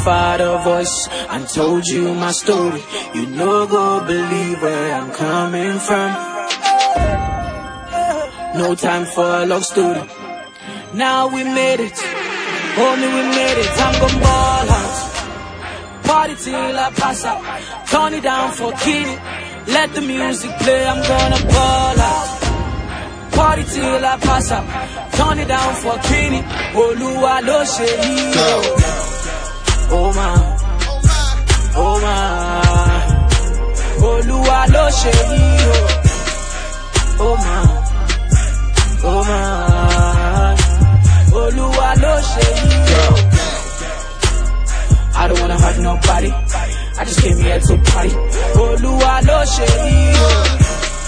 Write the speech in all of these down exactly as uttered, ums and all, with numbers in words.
father voice and told you my story, you no go believe where I'm coming from. No time for a love story. Now we made it, homie, we made it. I'm gon' ball out, party till I pass out. Turn it down for Kenny, let the music play. I'm gonna ball out, party till I pass out. Turn it down for Kenny. Oluwa lo ṣe yìí o. Oh my, oh my. Oluwa lo ṣe yìí o. Oh my, oh my. Oluwa lo ṣe yìí o. I don't wanna hurt nobody, I just came here to party. Oluwa lo ṣe yìí o.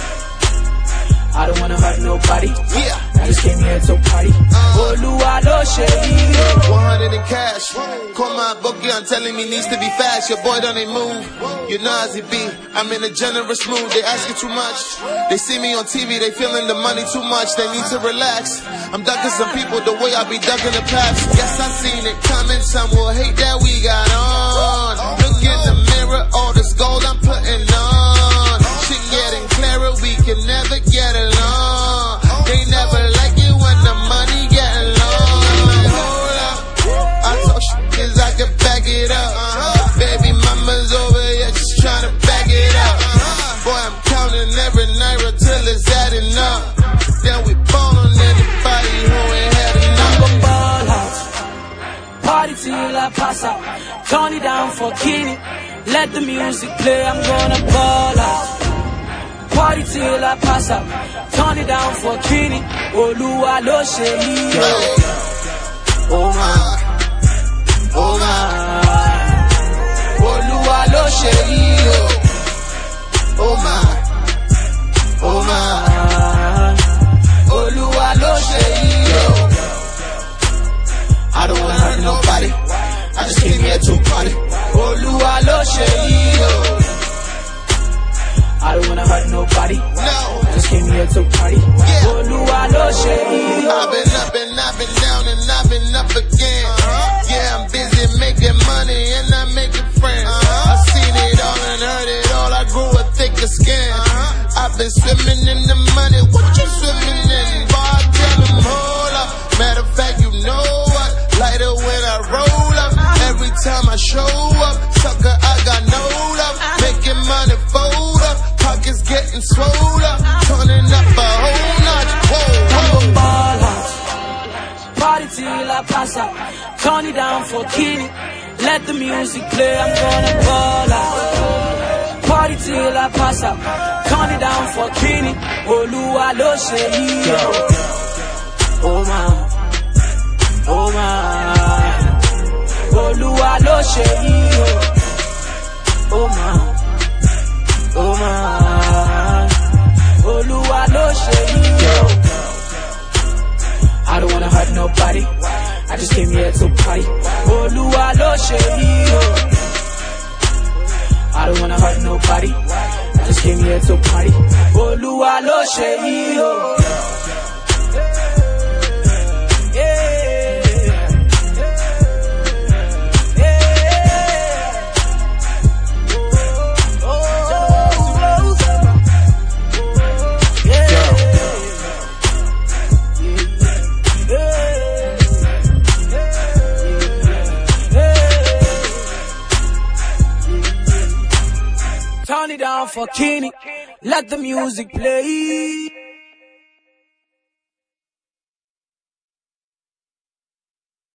I don't wanna hurt nobody, yeah. I just came here to party. Oluwa lo ṣe yìí o. one hundred in cash. Call my bookie, I'm telling me needs to be fast. Your boy don't they move. You know as it be. I'm in a generous mood. They asking too much. They see me on T V. They feeling the money too much. They need to relax. I'm ducking some people the way I be ducking the past. Yes, I seen it coming. Some will hate that we got on. Look in the mirror, all this gold I'm putting on. Shit getting clearer. We can never get along. They never like it when the money getting long. Like, hold up, I talk shit cause I can back it up. uh-huh. Baby mama's over here just trying to back it up. uh-huh. Boy, I'm counting every naira till it's adding up. Then we ball on anybody who ain't had enough. I'm gon' ball out, party till I pass out. Turn it down for Kenny, let the music play. I'm gonna ball out, party till I pass out. Turn it down for Kenny. Oluwa lo ṣe yìí o. Oh my, oh my. Oluwa lo ṣe yìí o. Oh my, oh my. Oluwa lo ṣe yìí o. I don't wanna hurt nobody, I just came here to party. Oluwa lo ṣe yìí o. I don't wanna hurt nobody, no. I just came here to party. Yeah. Oluwa lo ṣe yìí o. I've been up and I've been down and I've been up again. uh-huh. Yeah, I'm busy making money and I'm making friends. uh-huh. I've seen it all and heard it all, I grew a thicker skin. uh-huh. I've been swimming in the money, what you swimming in? Boy, I tell them hold up. Matter of fact, you know what? Lighter when I roll up. Every time I show up, sucker, I got no love. Making money fold up, pockets getting swole up, turning up a whole notch. Whoa, I'm gon' ball out, party till I pass out. Turn it down for Kenny, let the music play. I'm gonna ball out, party till I pass out. Turn it down for Kenny. Oluwa lo ṣe yìí o. Oh my, oh my. Oluwa lo ṣe yìí o. Oh my, oh my. Oluwa lo ṣe yìí o. I don't wanna hurt nobody, I just came here to party. Oluwa lo ṣe yìí o. I don't wanna hurt nobody, I just came here to party. Oluwa lo ṣe yìí o. Turn it down for Kenny, let the music play.